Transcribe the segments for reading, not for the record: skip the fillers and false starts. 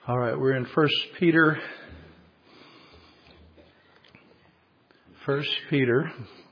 All right, we're in 1 Peter. 1 Peter.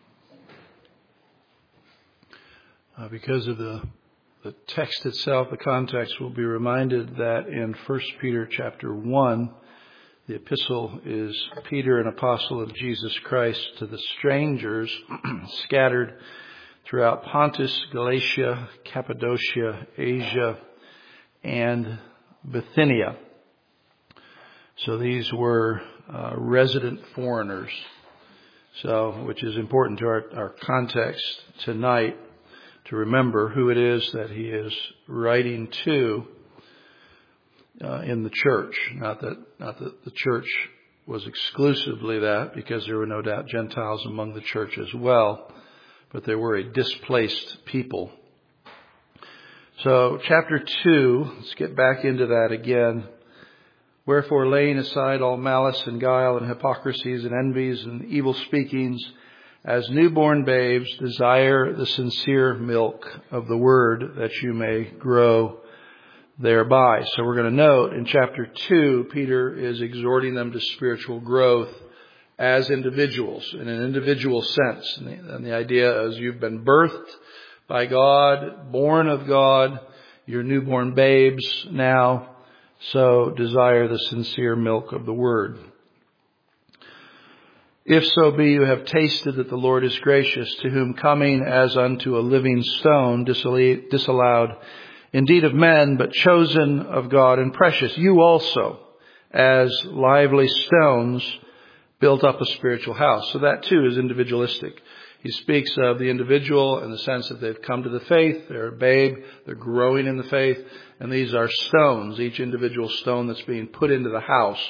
Because of the text itself, the context, we'll be reminded that in 1 Peter chapter 1, the epistle is Peter, an apostle of Jesus Christ, to the strangers scattered throughout Pontus, Galatia, Cappadocia, Asia, and Bithynia. So these were resident foreigners, which is important to our context tonight to remember who it is that he is writing to in the church. Not that the church was exclusively that, because there were no doubt Gentiles among the church as well, but they were a displaced people. So chapter 2, let's get back into that again. Wherefore, laying aside all malice and guile and hypocrisies and envies and evil speakings, as newborn babes, desire the sincere milk of the word, that you may grow thereby. So we're going to note in chapter 2, Peter is exhorting them to spiritual growth as individuals, in an individual sense. And the idea is you've been birthed by God, born of God, you're newborn babes now. So desire the sincere milk of the word. If so be you have tasted that the Lord is gracious, to whom coming as unto a living stone, disallowed indeed of men, but chosen of God and precious, you also, as lively stones, built up a spiritual house. So that too is individualistic. He speaks of the individual in the sense that they've come to the faith, they're a babe, they're growing in the faith, and these are stones, each individual stone that's being put into the house.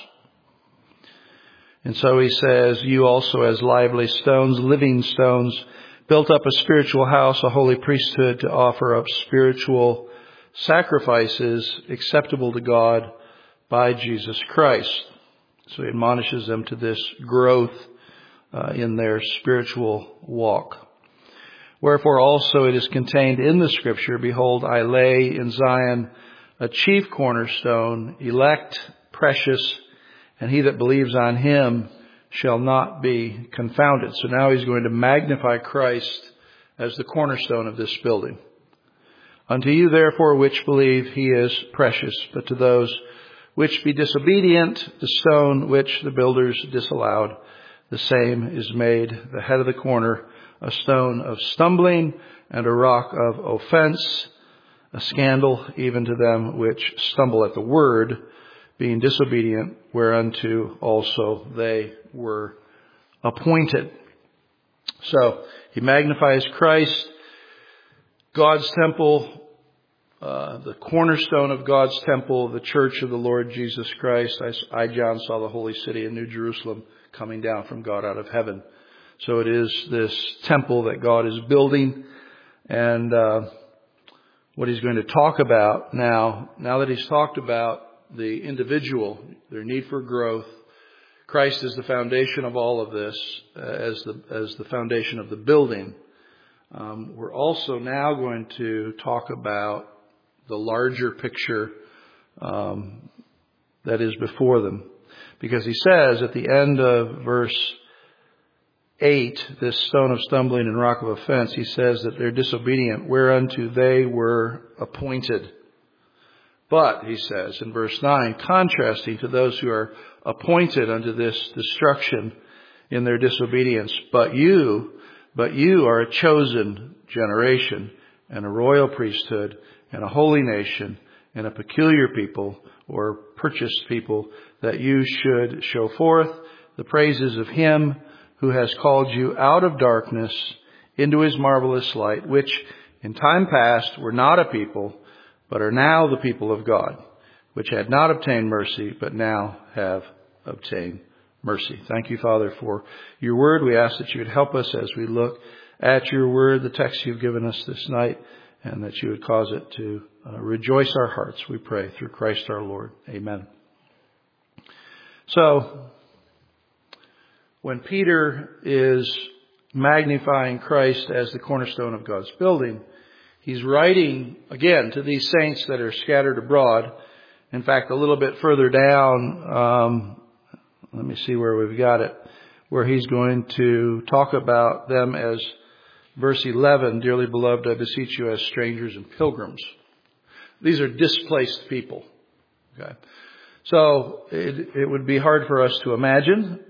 And so he says, you also as lively stones, living stones, built up a spiritual house, a holy priesthood, to offer up spiritual sacrifices acceptable to God by Jesus Christ. So he admonishes them to this growth in their spiritual walk. Wherefore also it is contained in the scripture, behold, I lay in Zion a chief cornerstone, elect, precious, and he that believes on him shall not be confounded. So now he's going to magnify Christ as the cornerstone of this building. Unto you therefore which believe, he is precious, but to those which be disobedient, the stone which the builders disallowed, the same is made the head of the corner, a stone of stumbling and a rock of offense, a scandal even to them which stumble at the word, being disobedient, whereunto also they were appointed. So he magnifies Christ, God's temple, the cornerstone of God's temple, the church of the Lord Jesus Christ. I, John, saw the holy city in New Jerusalem coming down from God out of heaven. So it is this temple that God is building, and what he's going to talk about now that he's talked about the individual, their need for growth, Christ is the foundation of all of this, as the foundation of the building. We're also now going to talk about the larger picture that is before them. Because he says at the end of verse 8, this stone of stumbling and rock of offense, he says that they're disobedient, whereunto they were appointed. But, he says in verse 9, contrasting to those who are appointed unto this destruction in their disobedience, but you are a chosen generation, and a royal priesthood, and a holy nation, and a peculiar people, or purchased people, that you should show forth the praises of him who has called you out of darkness into his marvelous light, which in time past were not a people, but are now the people of God, which had not obtained mercy, but now have obtained mercy. Thank you, Father, for your word. We ask that you would help us as we look at your word, the text you've given us this night, and that you would cause it to rejoice our hearts, we pray, through Christ our Lord. Amen. So, when Peter is magnifying Christ as the cornerstone of God's building, he's writing, again, to these saints that are scattered abroad, In fact, a little bit further down, let me see where we've got it, where he's going to talk about them as verse 11, dearly beloved, I beseech you as strangers and pilgrims. These are displaced people. Okay. So it would be hard for us to imagine.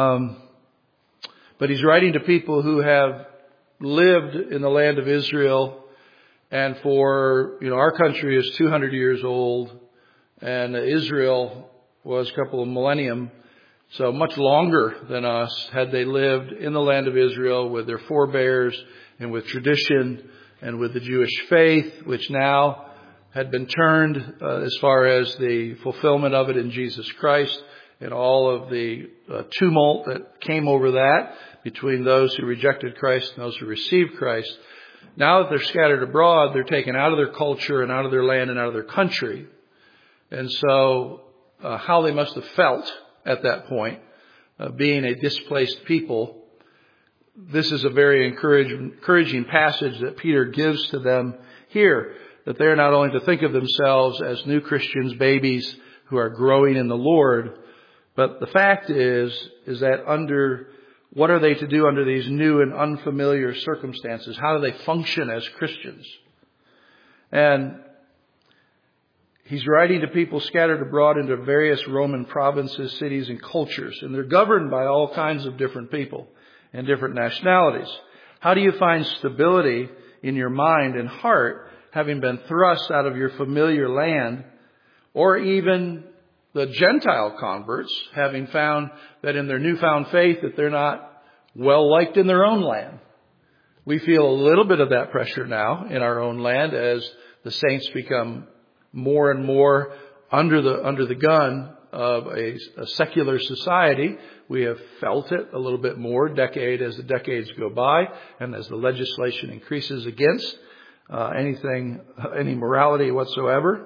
But he's writing to people who have lived in the land of Israel, and for, our country is 200 years old, and Israel was a couple of millennium, so much longer than us had they lived in the land of Israel with their forebears and with tradition and with the Jewish faith, which now had been turned as far as the fulfillment of it in Jesus Christ and all of the tumult that came over that between those who rejected Christ and those who received Christ. Now that they're scattered abroad, they're taken out of their culture and out of their land and out of their country. And so how they must have felt at that point, being a displaced people, this is a very encouraging passage that Peter gives to them here, that they're not only to think of themselves as new Christians, babies who are growing in the Lord, but the fact is that what are they to do under these new and unfamiliar circumstances? How do they function as Christians? And he's writing to people scattered abroad into various Roman provinces, cities, and cultures. And they're governed by all kinds of different people and different nationalities. How do you find stability in your mind and heart, having been thrust out of your familiar land, or even the Gentile converts, having found that in their newfound faith that they're not well liked in their own land? We feel a little bit of that pressure now in our own land as the saints become more and more under the gun of a secular society. We have felt it a little bit more as the decades go by and as the legislation increases against any morality whatsoever.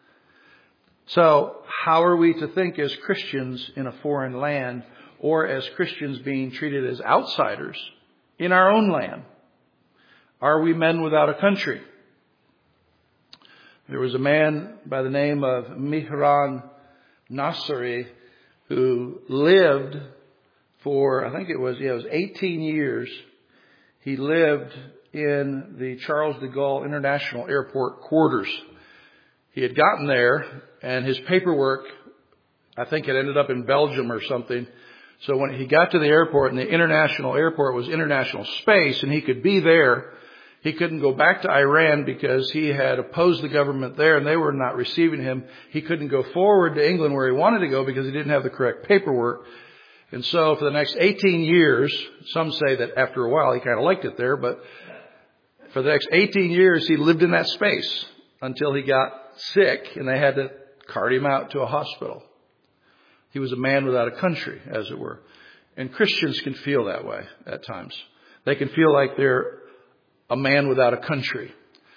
So how are we to think as Christians in a foreign land, or as Christians being treated as outsiders in our own land? Are we men without a country? There was a man by the name of Mihran Nasiri who lived for, I think it was 18 years. He lived in the Charles de Gaulle International Airport quarters. He had gotten there, and his paperwork, I think it ended up in Belgium or something. So when he got to the airport, and the international airport was international space, and he could be there, he couldn't go back to Iran because he had opposed the government there, and they were not receiving him. He couldn't go forward to England where he wanted to go because he didn't have the correct paperwork. And so for the next 18 years, some say that after a while he kind of liked it there, but for the next 18 years he lived in that space until he got sick and they had to cart him out to a hospital. He was a man without a country, as it were. And Christians can feel that way at times. They can feel like they're a man without a country.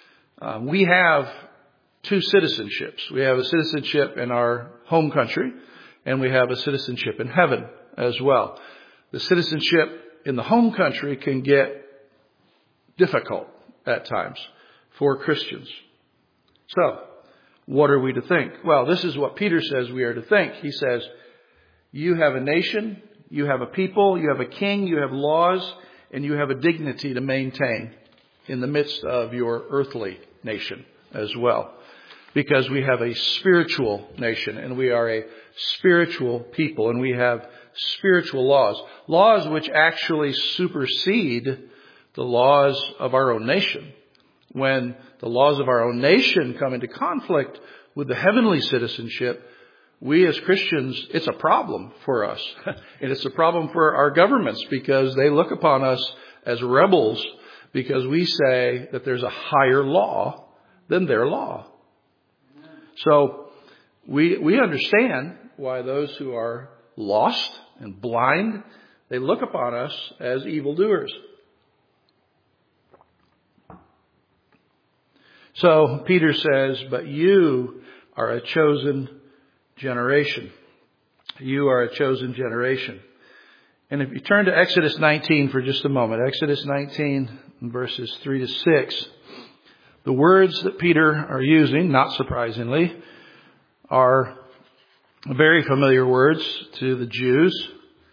We have two citizenships. We have a citizenship in our home country, and we have a citizenship in heaven as well. The citizenship in the home country can get difficult at times for Christians. So, what are we to think? Well, this is what Peter says we are to think. He says, you have a nation, you have a people, you have a king, you have laws, and you have a dignity to maintain in the midst of your earthly nation as well. Because we have a spiritual nation, and we are a spiritual people, and we have spiritual laws. Laws which actually supersede the laws of our own nation. When the laws of our own nation come into conflict with the heavenly citizenship, we as Christians, it's a problem for us. And it's a problem for our governments because they look upon us as rebels because we say that there's a higher law than their law. So we understand why those who are lost and blind, they look upon us as evildoers. So Peter says, but you are a chosen generation. You are a chosen generation. And if you turn to Exodus 19 for just a moment, Exodus 19 verses 3 to 6, the words that Peter are using, not surprisingly, are very familiar words to the Jews.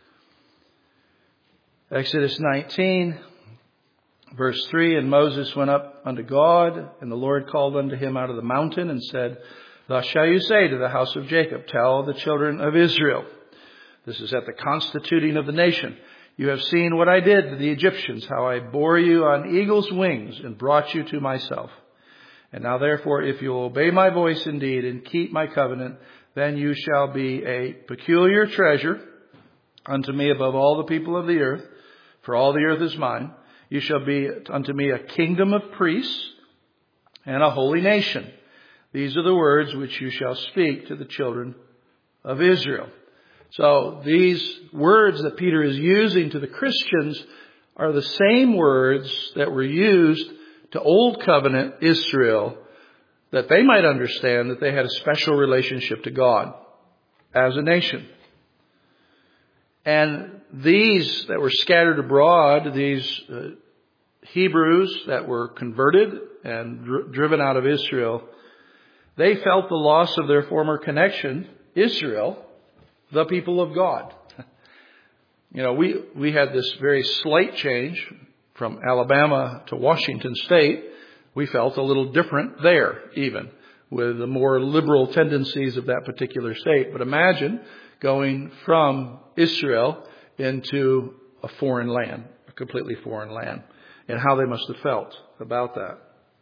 Exodus 19, verse 3, and Moses went up unto God, and the Lord called unto him out of the mountain and said, Thus shall you say to the house of Jacob, Tell the children of Israel. This is at the constituting of the nation. You have seen what I did to the Egyptians, how I bore you on eagle's wings and brought you to myself. And now therefore, if you will obey my voice indeed and keep my covenant, then you shall be a peculiar treasure unto me above all the people of the earth, for all the earth is mine. You shall be unto me a kingdom of priests and a holy nation. These are the words which you shall speak to the children of Israel. So these words that Peter is using to the Christians are the same words that were used to Old Covenant Israel, that they might understand that they had a special relationship to God as a nation. And these that were scattered abroad, these Hebrews that were converted and driven out of Israel, they felt the loss of their former connection, Israel, the people of God. We had this very slight change from Alabama to Washington State. We felt a little different there, even with the more liberal tendencies of that particular state. But imagine going from Israel into a foreign land, a completely foreign land, and how they must have felt about that.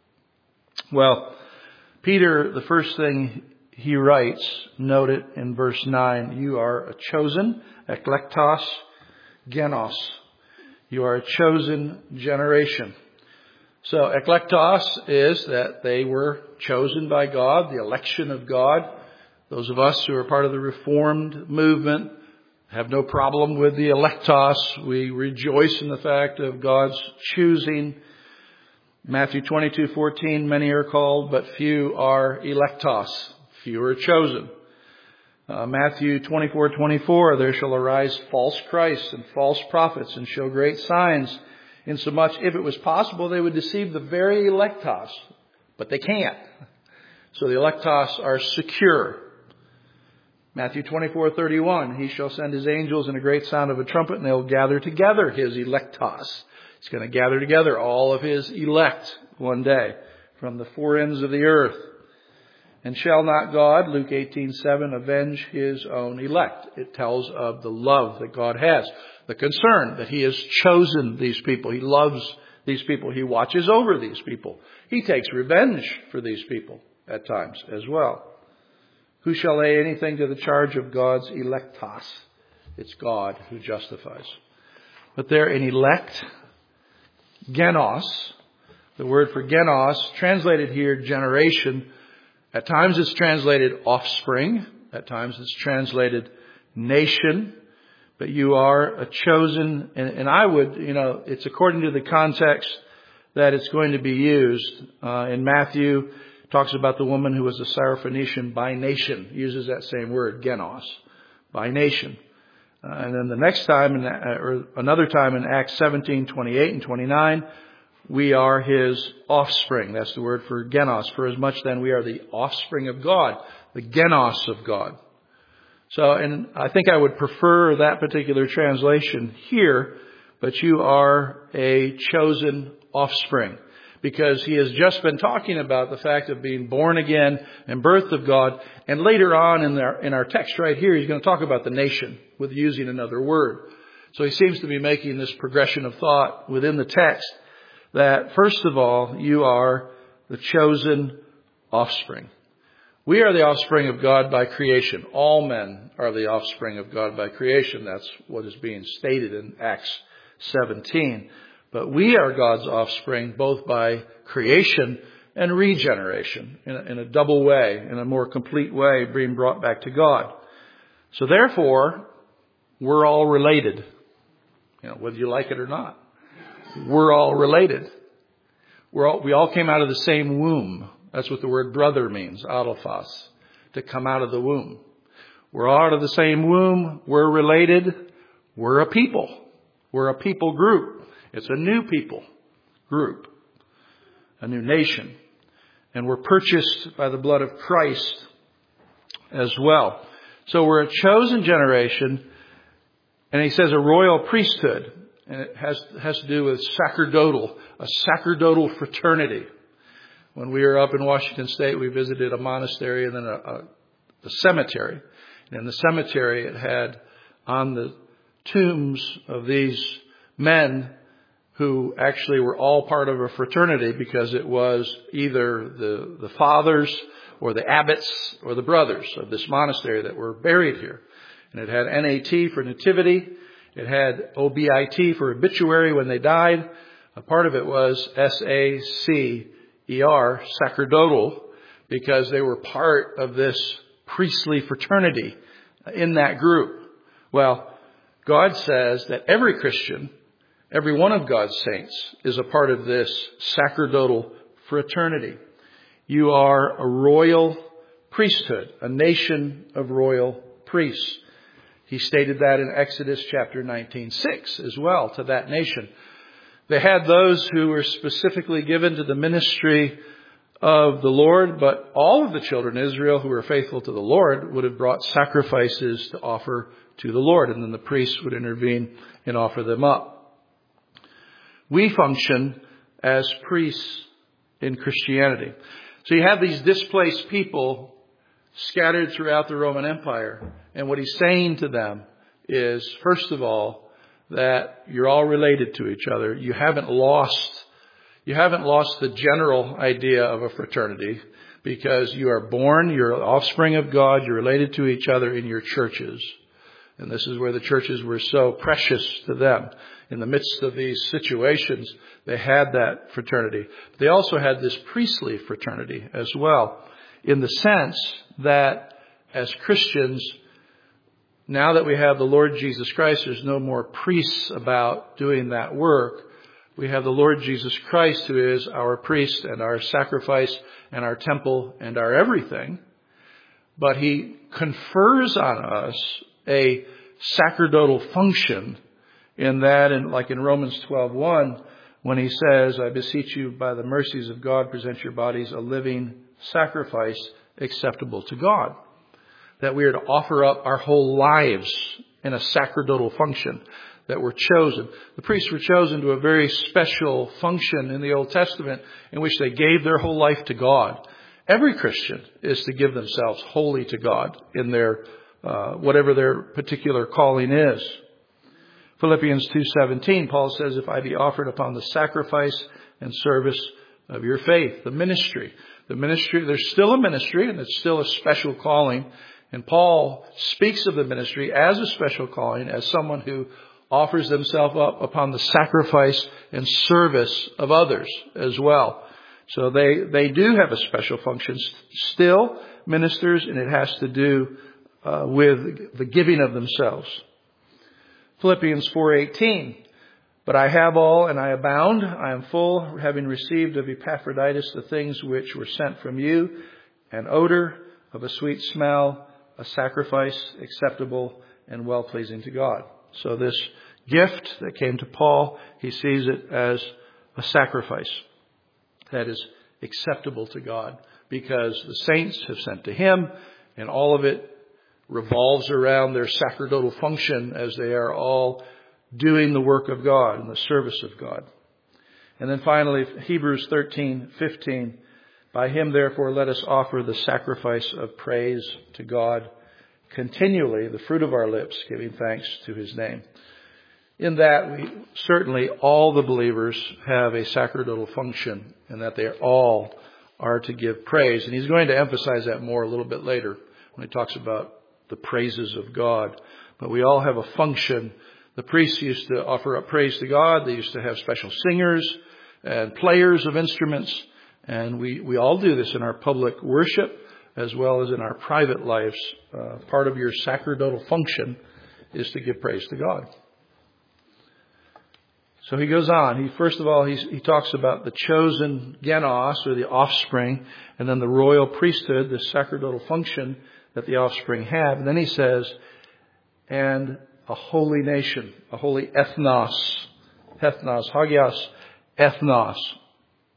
Well, Peter, the first thing he writes, note it in verse 9, you are a chosen, eklektos, genos. You are a chosen generation. So eklektos is that they were chosen by God, the election of God. Those of us who are part of the Reformed movement have no problem with the electos. We rejoice in the fact of God's choosing. Matthew 22:14, many are called, but few are electos. Few are chosen. Matthew 24:24, there shall arise false Christs and false prophets and show great signs, insomuch, if it was possible, they would deceive the very electos. But they can't. So the electos are secure. Matthew 24:31, he shall send his angels in a great sound of a trumpet, and they will gather together his electos. He's going to gather together all of his elect one day from the four ends of the earth. And shall not God, Luke 18:7, avenge his own elect? It tells of the love that God has, the concern that he has chosen these people. He loves these people. He watches over these people. He takes revenge for these people at times as well. Who shall lay anything to the charge of God's electos? It's God who justifies. But they're an elect, genos. The word for genos, translated here generation, at times it's translated offspring. At times it's translated nation. But you are a chosen, and I would, it's according to the context that it's going to be used. In Matthew, it talks about the woman who was a Syrophoenician by nation. Uses that same word, genos, by nation. And then the next time, or another time in Acts 17:28 and 29, we are his offspring. That's the word for genos. For as much then we are the offspring of God, the genos of God. So, and I think I would prefer that particular translation here, but you are a chosen offspring. Because he has just been talking about the fact of being born again and birth of God. And later on in our text right here, he's going to talk about the nation with using another word. So he seems to be making this progression of thought within the text that, first of all, you are the chosen offspring. We are the offspring of God by creation. All men are the offspring of God by creation. That's what is being stated in Acts 17. But we are God's offspring both by creation and regeneration in a double way, in a more complete way, being brought back to God. So therefore, we're all related. Whether you like it or not. We're all related. We all came out of the same womb. That's what the word brother means, adelphos, to come out of the womb. We're all out of the same womb. We're related. We're a people. We're a people group. It's a new people group, a new nation. And we're purchased by the blood of Christ. as well. So we're a chosen generation, and he says a royal priesthood, and it has to do with a sacerdotal fraternity. When we were up in Washington State, we visited a monastery and then a cemetery. And in the cemetery, it had on the tombs of these men who actually were all part of a fraternity, because it was either the fathers or the abbots or the brothers of this monastery that were buried here. And it had NAT for nativity. It had OBIT for obituary when they died. A part of it was SACER, sacerdotal, because they were part of this priestly fraternity in that group. Well, God says that every Christian, every one of God's saints, is a part of this sacerdotal fraternity. You are a royal priesthood, a nation of royal priests. He stated that in Exodus chapter 19:6 as well to that nation. They had those who were specifically given to the ministry of the Lord, but all of the children of Israel who were faithful to the Lord would have brought sacrifices to offer to the Lord, and then the priests would intervene and offer them up. We function as priests in Christianity. So you have these displaced people scattered throughout the Roman Empire, and what he's saying to them is, first of all, that you're all related to each other. You haven't lost the general idea of a fraternity, because you are born, you're an offspring of God, you're related to each other in your churches. And this is where the churches were so precious to them. In the midst of these situations, they had that fraternity. They also had this priestly fraternity as well, in the sense that as Christians, now that we have the Lord Jesus Christ, there's no more priests about doing that work. We have the Lord Jesus Christ, who is our priest and our sacrifice and our temple and our everything. But he confers on us a sacerdotal function in that, and like in Romans 12:1, when he says, I beseech you by the mercies of God, present your bodies a living sacrifice acceptable to God. That we are to offer up our whole lives in a sacerdotal function, that we're chosen. The priests were chosen to a very special function in the Old Testament in which they gave their whole life to God. Every Christian is to give themselves wholly to God in their whatever their particular calling is. Philippians 2:17, Paul says, if I be offered upon the sacrifice and service of your faith. The ministry, there's still a ministry, and it's still a special calling. And Paul speaks of the ministry as a special calling, as someone who offers themselves up upon the sacrifice and service of others as well. So they do have a special function, still ministers, and it has to do with the giving of themselves. Philippians 4:18, but I have all and I abound. I am full, having received of Epaphroditus the things which were sent from you, an odor of a sweet smell, a sacrifice acceptable and well-pleasing to God. So this gift that came to Paul, he sees it as a sacrifice that is acceptable to God, because the saints have sent to him, and all of it revolves around their sacerdotal function as they are all doing the work of God and the service of God. And then finally, Hebrews 13:15, by him therefore let us offer the sacrifice of praise to God continually, the fruit of our lips, giving thanks to his name. In that, we certainly all the believers have a sacerdotal function, and that they all are to give praise. And he's going to emphasize that more a little bit later when he talks about the praises of God. But we all have a function. The priests used to offer up praise to God. They used to have special singers and players of instruments. And we all do this in our public worship as well as in our private lives. Part of your sacerdotal function is to give praise to God. So he goes on. First of all, he talks about the chosen genos, or the offspring, and then the royal priesthood, the sacerdotal function that the offspring have. And then he says, and a holy nation, a holy ethnos, hagios ethnos.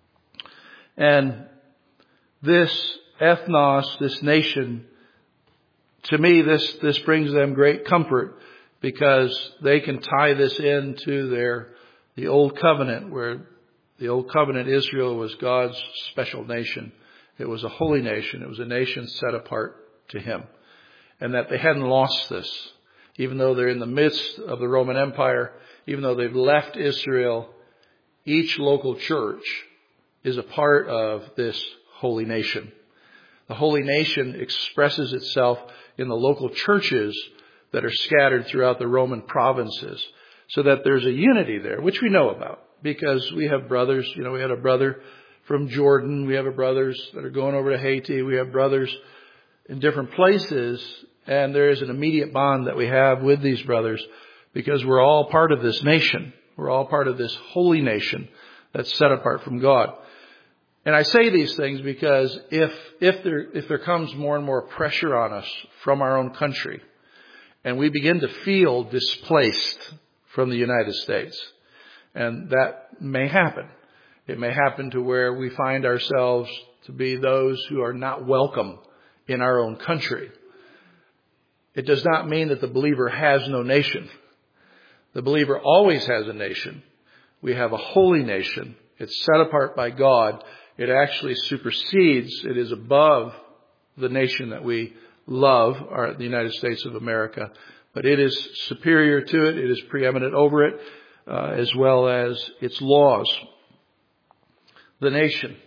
And this ethnos, this nation, to me, this brings them great comfort because they can tie this into the Old Covenant, where the Old Covenant Israel was God's special nation. It was a holy nation. It was a nation set apart to Him. And that they hadn't lost this. Even though they're in the midst of the Roman Empire, even though they've left Israel, each local church is a part of this holy nation. The holy nation expresses itself in the local churches that are scattered throughout the Roman provinces, so that there's a unity there, which we know about because we have brothers. We had a brother from Jordan. We have brothers that are going over to Haiti. We have brothers in different places, and there is an immediate bond that we have with these brothers because we're all part of this nation. We're all part of this holy nation that's set apart from God. And I say these things because if there comes more and more pressure on us from our own country, and we begin to feel displaced from the United States, and that may happen. It may happen to where we find ourselves to be those who are not welcome in our own country. It does not mean that the believer has no nation. The believer always has a nation. We have a holy nation. It's set apart by God. It actually supersedes, it is above the nation that we love, the United States of America. But it is superior to it. It is preeminent over it, as well as its laws. The nation.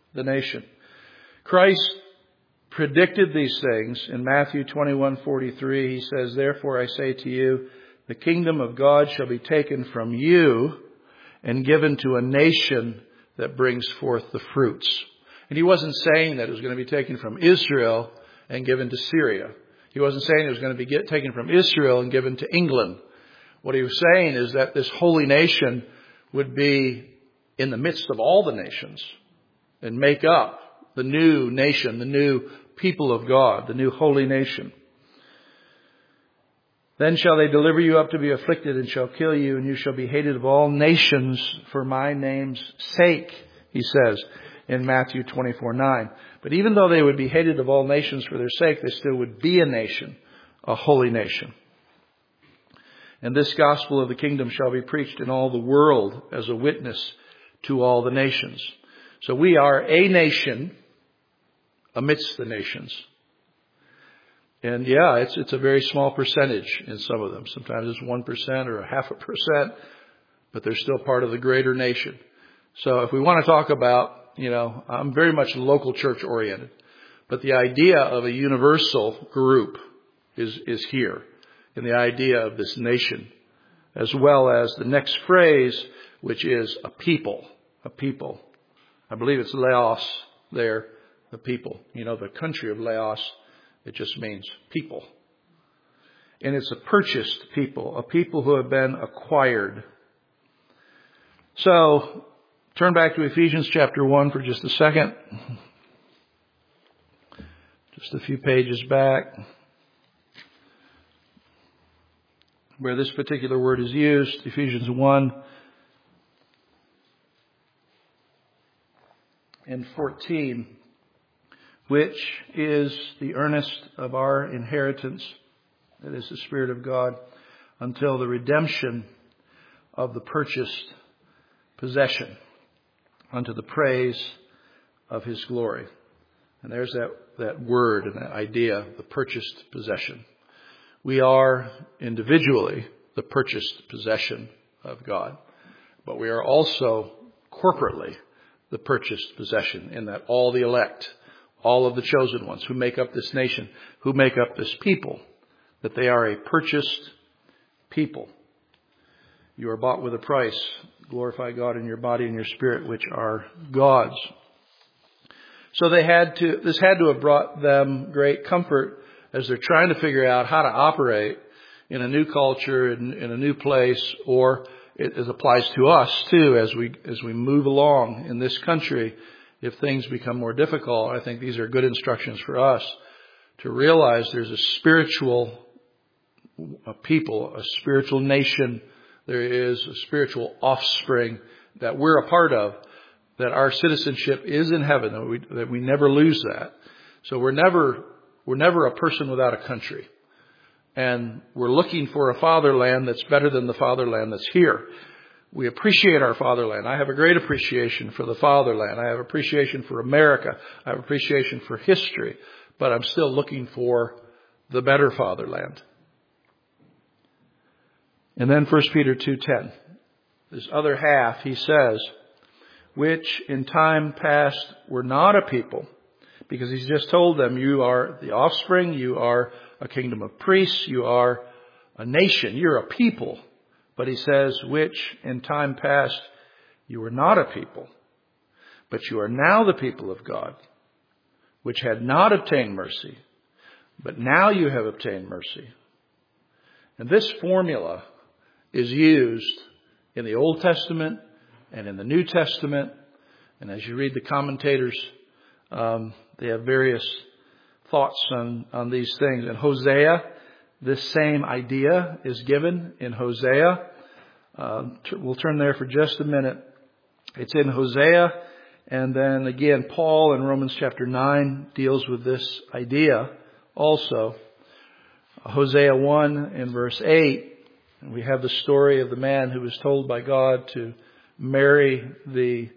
Christ predicted these things in Matthew 21:43. He says, "Therefore I say to you, the kingdom of God shall be taken from you and given to a nation that brings forth the fruits." And he wasn't saying that it was going to be taken from Israel and given to Syria. He wasn't saying it was going to be taken from Israel and given to England. What he was saying is that this holy nation would be in the midst of all the nations and make up the new nation, the new people of God, the new holy nation. "Then shall they deliver you up to be afflicted and shall kill you, and you shall be hated of all nations for my name's sake," he says in Matthew 24:9. But even though they would be hated of all nations for their sake, they still would be a nation, a holy nation. "And this gospel of the kingdom shall be preached in all the world as a witness to all the nations." So we are a nation amidst the nations. And yeah, it's a very small percentage in some of them. Sometimes it's 1% or 0.5%, but they're still part of the greater nation. So if we want to talk about, I'm very much local church oriented, but the idea of a universal group is here in the idea of this nation, as well as the next phrase, which is a people. I believe it's Laos there, the people. The country of Laos, it just means people. And it's a purchased people, a people who have been acquired. So, turn back to Ephesians chapter 1 for just a second. Just a few pages back, where this particular word is used, Ephesians 1 and 14. "Which is the earnest of our inheritance," that is the Spirit of God, "until the redemption of the purchased possession, unto the praise of His glory." And there's that word and that idea, the purchased possession. We are individually the purchased possession of God, but we are also corporately the purchased possession, in that all the elect, all of the chosen ones who make up this nation, who make up this people, that they are a purchased people. You are bought with a price. Glorify God in your body and your spirit, which are God's. So this had to have brought them great comfort as they're trying to figure out how to operate in a new culture, in a new place, or it applies to us too as we move along in this country. If things become more difficult, I think these are good instructions for us to realize there's a spiritual people, a spiritual nation. There is a spiritual offspring that we're a part of, that our citizenship is in heaven, that we never lose that. So we're never We're never a person without a country. And we're looking for a fatherland that's better than the fatherland that's here. We appreciate our fatherland. I have a great appreciation for the fatherland. I have appreciation for America. I have appreciation for history. But I'm still looking for the better fatherland. And then 1 Peter 2:10. This other half, he says, which in time past were not a people. Because he's just told them, you are the offspring, you are a kingdom of priests, you are a nation, you're a people. But he says, which in time past you were not a people, but you are now the people of God, which had not obtained mercy, but now you have obtained mercy. And this formula is used in the Old Testament and in the New Testament. And as you read the commentators, they have various thoughts on these things. In Hosea, this same idea is given in Hosea. We'll turn there for just a minute. It's in Hosea. And then again, Paul in Romans chapter 9 deals with this idea also. Hosea 1 in verse 8. And we have the story of the man who was told by God to marry the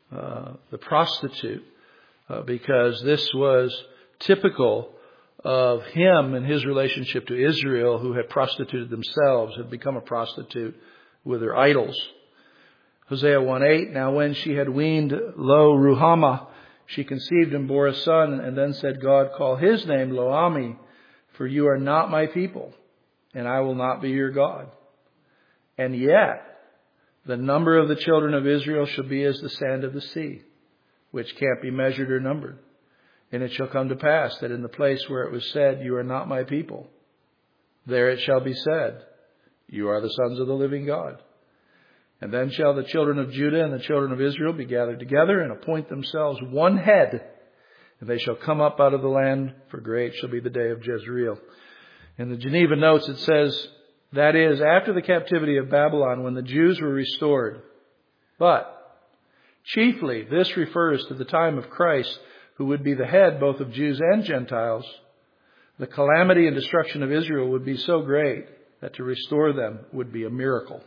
prostitute. Because this was typical of him and his relationship to Israel, who had prostituted themselves, had become a prostitute with their idols. Hosea 1:8, now when she had weaned Lo-Ruhamah, she conceived and bore a son, and then said, God, call his name Lo-Ami, for you are not my people, and I will not be your God. And yet, the number of the children of Israel shall be as the sand of the sea, which can't be measured or numbered. And it shall come to pass that in the place where it was said, you are not my people, there it shall be said, you are the sons of the living God. And then shall the children of Judah and the children of Israel be gathered together and appoint themselves one head. And they shall come up out of the land, for great shall be the day of Jezreel. In the Geneva Notes it says, that is, after the captivity of Babylon, when the Jews were restored. But chiefly, this refers to the time of Christ, who would be the head both of Jews and Gentiles. The calamity and destruction of Israel would be so great that to restore them would be a miracle.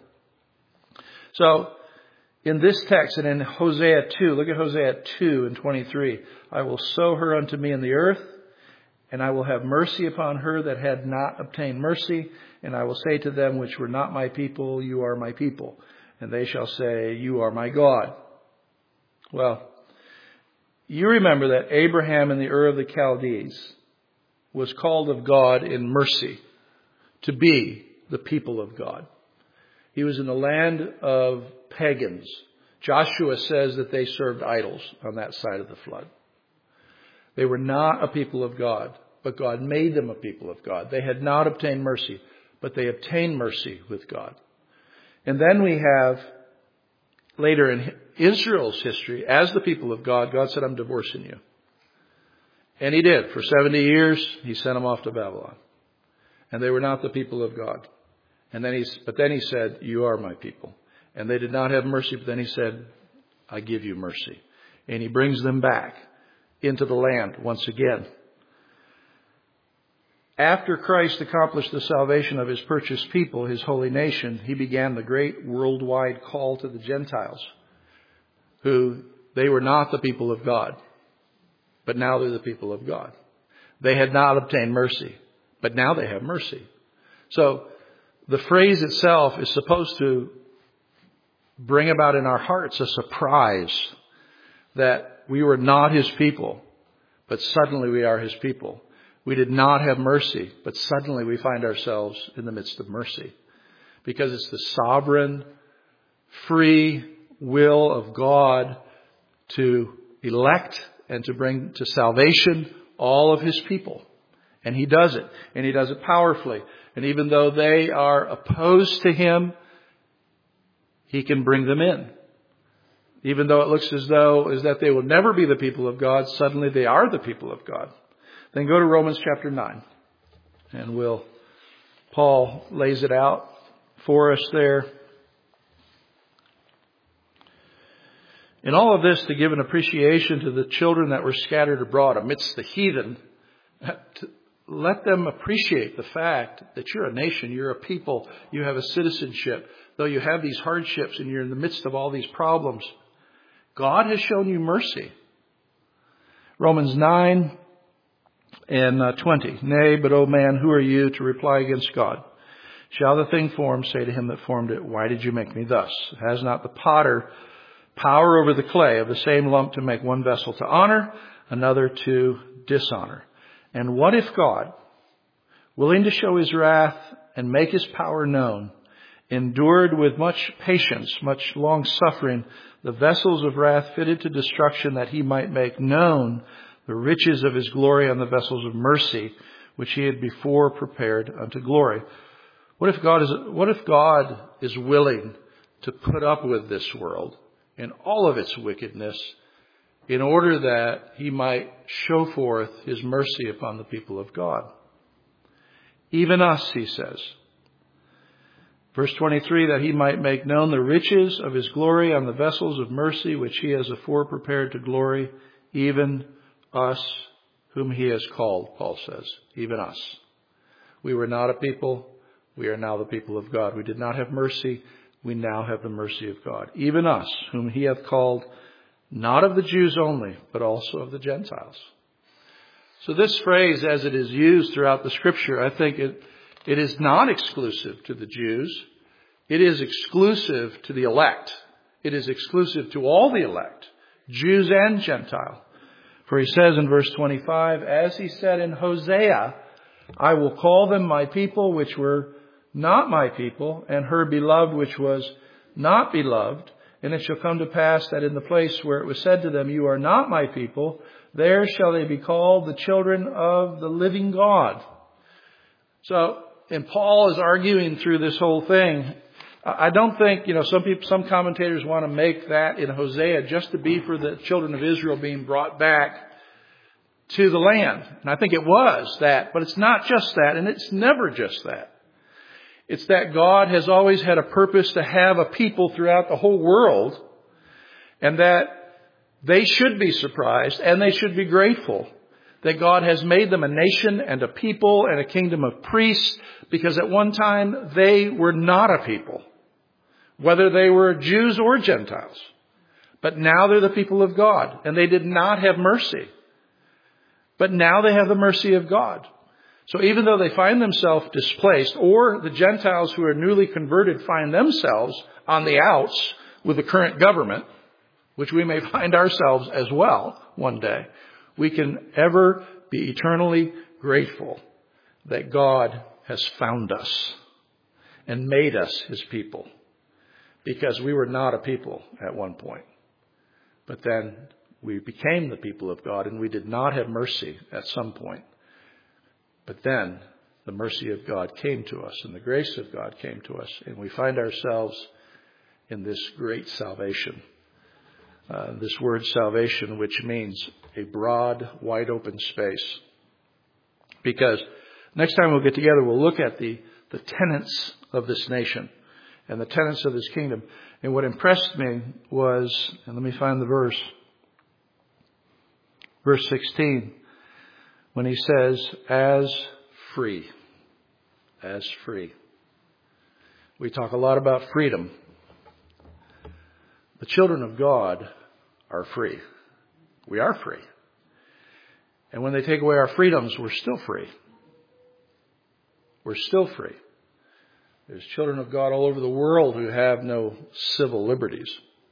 So, in this text and in Hosea 2, look at Hosea 2 and 23. I will sow her unto me in the earth, and I will have mercy upon her that had not obtained mercy. And I will say to them which were not my people, you are my people. And they shall say, you are my God. Well, you remember that Abraham in the Ur of the Chaldees was called of God in mercy to be the people of God. He was in the land of pagans. Joshua says that they served idols on that side of the flood. They were not a people of God, but God made them a people of God. They had not obtained mercy, but they obtained mercy with God. And then we have later in Israel's history, as the people of God, God said, I'm divorcing you. And he did. For 70 years, he sent them off to Babylon. And they were not the people of God. And then he said, you are my people. And they did not have mercy, but then he said, I give you mercy. And he brings them back into the land once again. After Christ accomplished the salvation of his purchased people, his holy nation, he began the great worldwide call to the Gentiles, who they were not the people of God, but now they're the people of God. They had not obtained mercy, but now they have mercy. So the phrase itself is supposed to bring about in our hearts a surprise that we were not his people, but suddenly we are his people. We did not have mercy, but suddenly we find ourselves in the midst of mercy. Because it's the sovereign, free will of God to elect and to bring to salvation all of his people. And he does it. And he does it powerfully. And even though they are opposed to him, he can bring them in. Even though it looks as though is that they will never be the people of God, suddenly they are the people of God. Then go to Romans chapter 9. And Paul lays it out for us there. In all of this, to give an appreciation to the children that were scattered abroad amidst the heathen Let them appreciate the fact that you're a nation, you're a people, you have a citizenship. Though you have these hardships and you're in the midst of all these problems, God has shown you mercy. Romans 9 and 20. Nay, but O man, who are you to reply against God? Shall the thing formed say to him that formed it, why did you make me thus? Has not the potter power over the clay of the same lump to make one vessel to honor, another to dishonor? And what if God, willing to show his wrath and make his power known, endured with much patience, much long suffering, the vessels of wrath fitted to destruction, that he might make known the riches of his glory on the vessels of mercy, which he had before prepared unto glory? What if God is willing to put up with this world and all of its wickedness in order that he might show forth his mercy upon the people of God? Even us, he says. Verse 23, that he might make known the riches of his glory on the vessels of mercy, which he has afore prepared to glory, even us whom he has called, Paul says. Even us. We were not a people. We are now the people of God. We did not have mercy. We now have the mercy of God. Even us, whom he hath called, not of the Jews only, but also of the Gentiles. So this phrase, as it is used throughout the Scripture, I think it is not exclusive to the Jews. It is exclusive to the elect. It is exclusive to all the elect, Jews and Gentile. For he says in verse 25, as he said in Hosea, I will call them my people, which were not my people, and her beloved, which was not beloved. And it shall come to pass that in the place where it was said to them, you are not my people, there shall they be called the children of the living God. So, and Paul is arguing through this whole thing. I don't think, some commentators want to make that in Hosea just to be for the children of Israel being brought back to the land. And I think it was that, but it's not just that, and it's never just that. It's that God has always had a purpose to have a people throughout the whole world, and that they should be surprised and they should be grateful that God has made them a nation and a people and a kingdom of priests, because at one time they were not a people, whether they were Jews or Gentiles. But now they're the people of God, and they did not have mercy. But now they have the mercy of God. So even though they find themselves displaced, or the Gentiles who are newly converted find themselves on the outs with the current government, which we may find ourselves as well one day, we can ever be eternally grateful that God has found us and made us his people, because we were not a people at one point. But then we became the people of God, and we did not have mercy at some point. But then the mercy of God came to us, and the grace of God came to us, and we find ourselves in this great salvation. This word salvation, which means a broad, wide open space. Because next time we'll get together, we'll look at the tenets of this nation and the tenets of this kingdom. And what impressed me was, and let me find the verse 16, when he says, as free. As free. We talk a lot about freedom. The children of God are free. We are free. And when they take away our freedoms, we're still free. We're still free. There's children of God all over the world who have no civil liberties.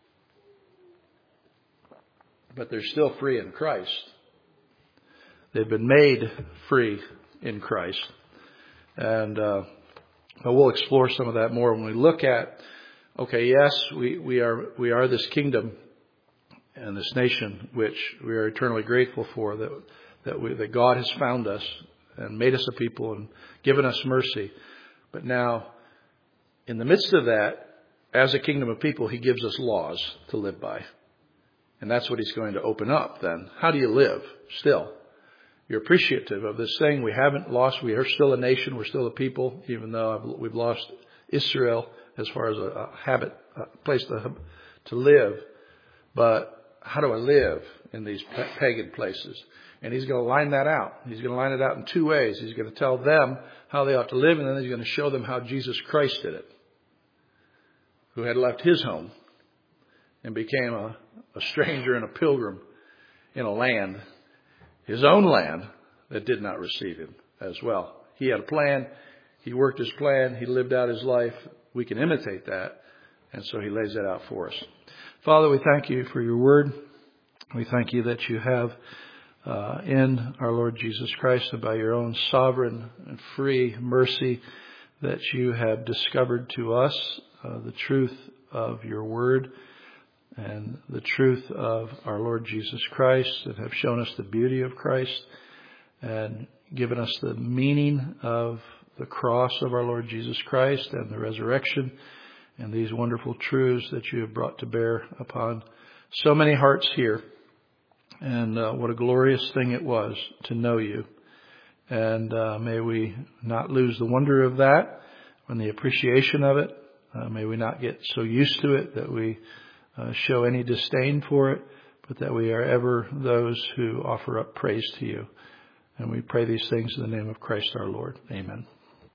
But they're still free in Christ. They've been made free in Christ. And we'll explore some of that more when we look at, okay, yes, we are this kingdom and this nation which we are eternally grateful for, that God has found us and made us a people and given us mercy. But now, in the midst of that, as a kingdom of people, he gives us laws to live by. And that's what he's going to open up then. How do you live still? You're appreciative of this thing. We haven't lost. We are still a nation. We're still a people, even though we've lost Israel as far as a place to live. But how do I live in these pagan places? And He's going to line that out. He's going to line it out in two ways. He's going to tell them how they ought to live, and then He's going to show them how Jesus Christ did it, who had left His home and became a stranger and a pilgrim in a land, His own land, that did not receive Him as well. He had a plan. He worked His plan. He lived out His life. We can imitate that. And so He lays that out for us. Father, we thank You for Your word. We thank You that You have in our Lord Jesus Christ, and by Your own sovereign and free mercy, that You have discovered to us the truth of Your word and the truth of our Lord Jesus Christ, and have shown us the beauty of Christ and given us the meaning of the cross of our Lord Jesus Christ and the resurrection, and these wonderful truths that You have brought to bear upon so many hearts here. And what a glorious thing it was to know You. And may we not lose the wonder of that and the appreciation of it. May we not get so used to it that we show any disdain for it, but that we are ever those who offer up praise to You. And we pray these things in the name of Christ our Lord. Amen.